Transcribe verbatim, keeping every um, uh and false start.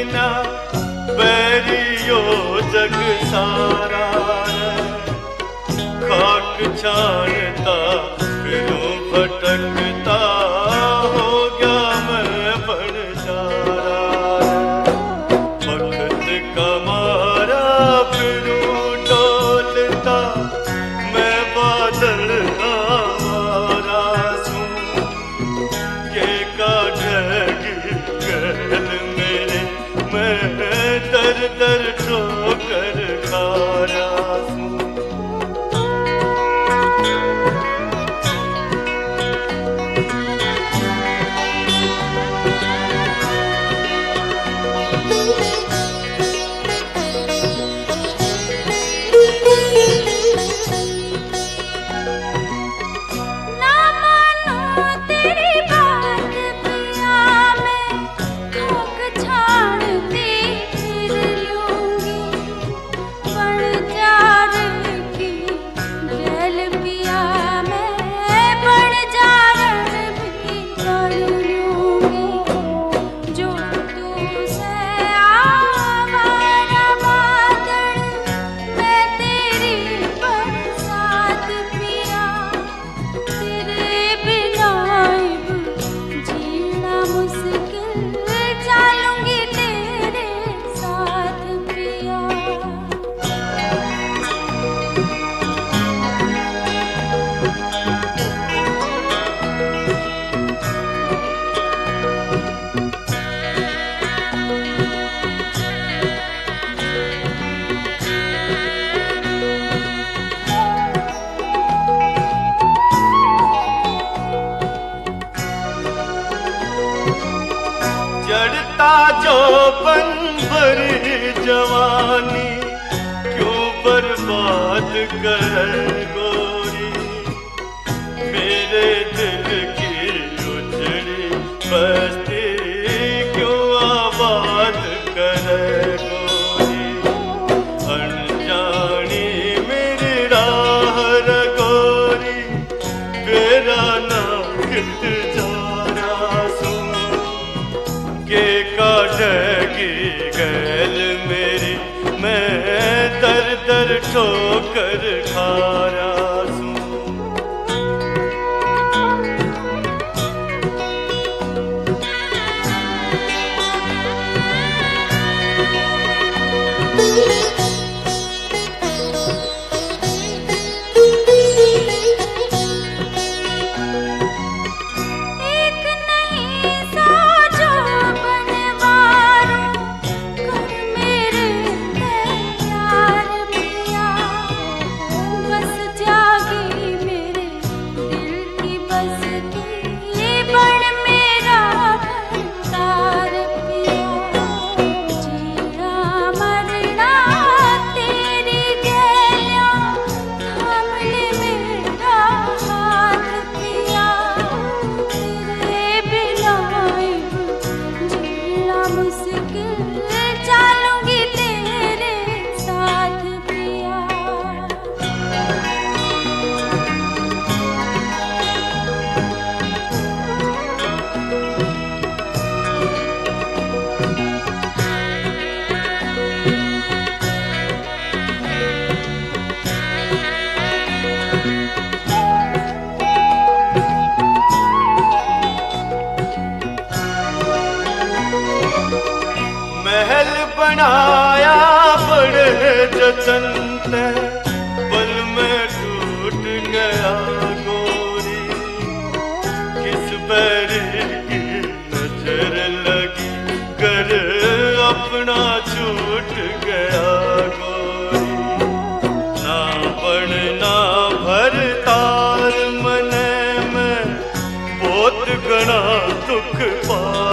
बिना बैरियो जग सारा खाक छानता फिरूं भटकता हो गया मैं बनजारा वक्त का मारा फिरूं डोलता मैं बादल का मारा सूं के काटेगी गल मेरे मैं दर दर ठोकर खा रहा हूँ। जड़ता जो बन भरी जवानी क्यों बर्बाद कर गोरी मेरे दिल की उजड़ी बस्ती क्यों आबाद कर गोरी अनजानी मेरी राह रगोरी मेरा नाम गिर जा सू के काटेगी गैल मेरी मैं दर दर ठोकर खा रहा हूँ। महल बनाया बड़े जतन से पल में टूट गया गोरी किस बैरी की नजर लगी कर अपना छूट गया गोरी ना बनना भर तार मने में बहुत गणा दुख पा